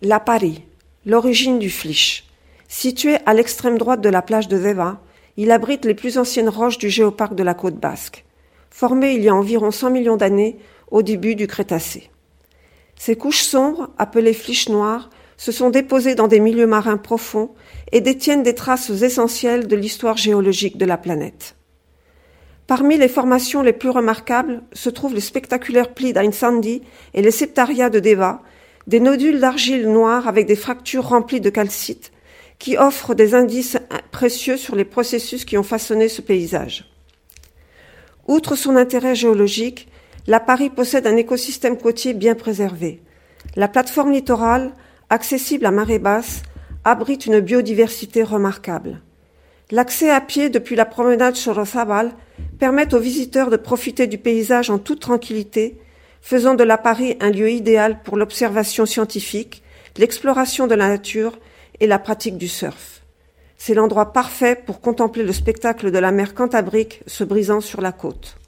La Pari, l'origine du Flysch. Situé à l'extrême droite de la plage de Deva, il abrite les plus anciennes roches du géoparc de la côte basque, formées il y a environ 100 millions d'années au début du Crétacé. Ces couches sombres, appelées Flysch noires, se sont déposées dans des milieux marins profonds et détiennent des traces essentielles de l'histoire géologique de la planète. Parmi les formations les plus remarquables se trouvent les spectaculaires plis d'Ainsandi et les septaria de Deva, des nodules d'argile noire avec des fractures remplies de calcite, qui offrent des indices précieux sur les processus qui ont façonné ce paysage. Outre son intérêt géologique, la Pari possède un écosystème côtier bien préservé. La plateforme littorale, accessible à marée basse, abrite une biodiversité remarquable. L'accès à pied depuis la promenade Sorozabal permet aux visiteurs de profiter du paysage en toute tranquillité, faisant de la Pari un lieu idéal pour l'observation scientifique, l'exploration de la nature et la pratique du surf. C'est l'endroit parfait pour contempler le spectacle de la mer Cantabrique se brisant sur la côte.